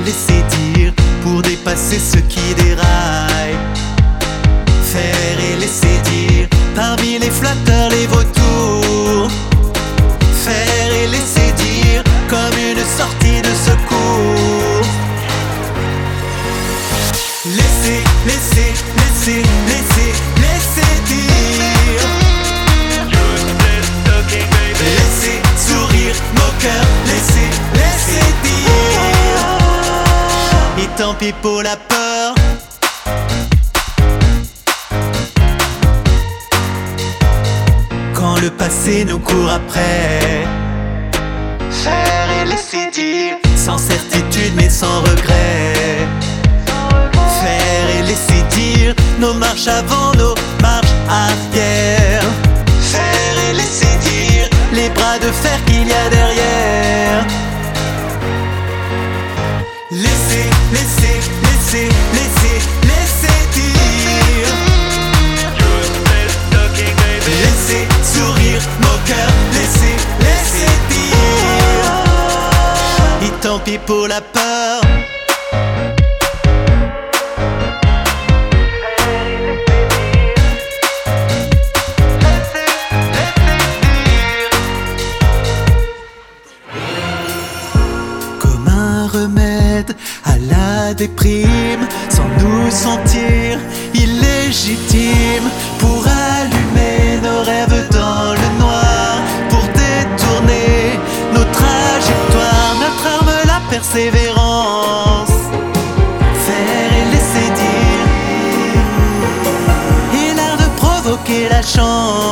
laisser dire pour dépasser ce qui déraille. Faire et laisser dire parmi les flatteurs, les vautours. Faire et laisser dire comme une sortie de secours. Laissez, laissez, laissez, laissez, laissez dire. Laissez sourire nos cœurs, laissez, laissez dire. Et tant pis pour la peur. Quand le passé nous court après. Faire et laisser dire, sans certitude mais sans regret. Faire et laisser dire nos marches avant, nos marches arrière. Faire et laisser dire les bras de fer qu'il y a derrière. Laissez, laissez, laissez, laissez, laissez dire. Laissez sourire nos cœurs, laissez, laissez dire. Et tant pis pour la peur. Comme un remède à la déprime, sans nous sentir illégitimes, pour allumer nos rêves dans le noir, pour détourner nos trajectoires. Notre arme, la persévérance. Faire et laisser dire, et l'art de provoquer la chance.